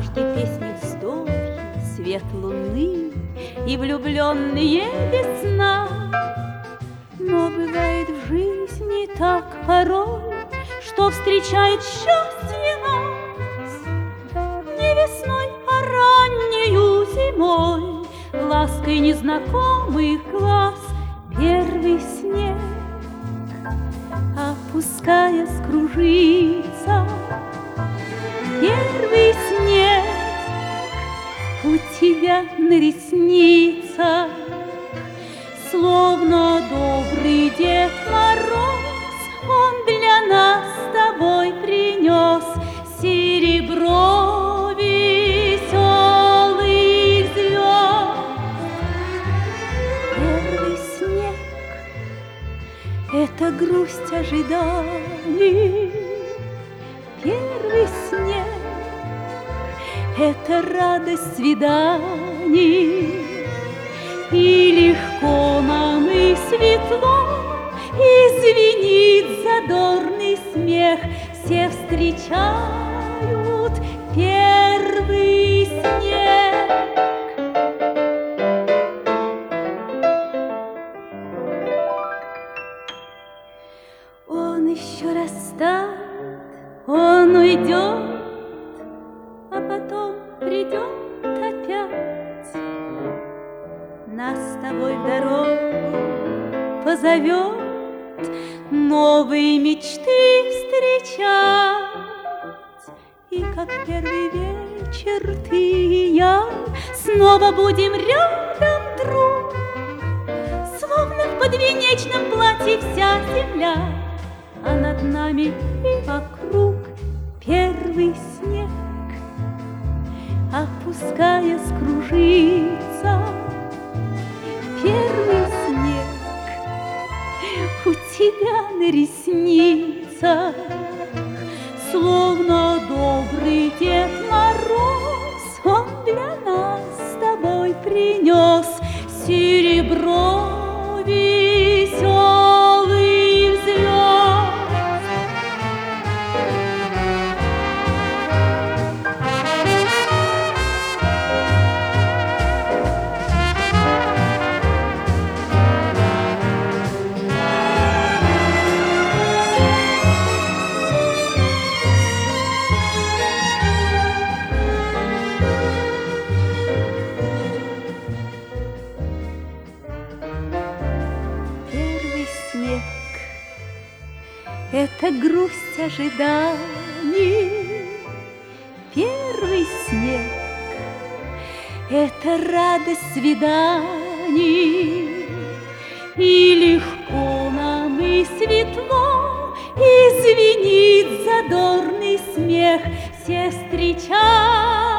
каждой песне вздохи, свет луны и влюбленные весна. Но бывает в жизни так порой, что встречает счастье нас не весной, а раннею зимой, лаской незнакомых глаз. Первый снег, опускаясь, кружится. Первый снег у тебя на ресницах, словно добрый Дед Мороз, он для нас с тобой принес серебро веселых звезд. Первый снег — это грусть ожиданий. Первый снег — это радость свиданий. И легко нам и светло, и звенит задорный смех. Все встречают первый снег. Он еще растает, он уйдет, а потом придет опять. Нас с тобой в дорогу позовет, новые мечты встречать. И как первый вечер ты и я снова будем рядом, друг, словно в подвенечном платье вся земля, а над нами и вокруг первый снег, опускаясь, кружится. Первый снег у тебя на ресницах, словно добрый Дед Мороз, он для нас с тобой принес серебро веселых звезд. Это грусть ожиданий. Первый снег — это радость свиданий. И легко нам и светло, и звенит задорный смех. Все встречают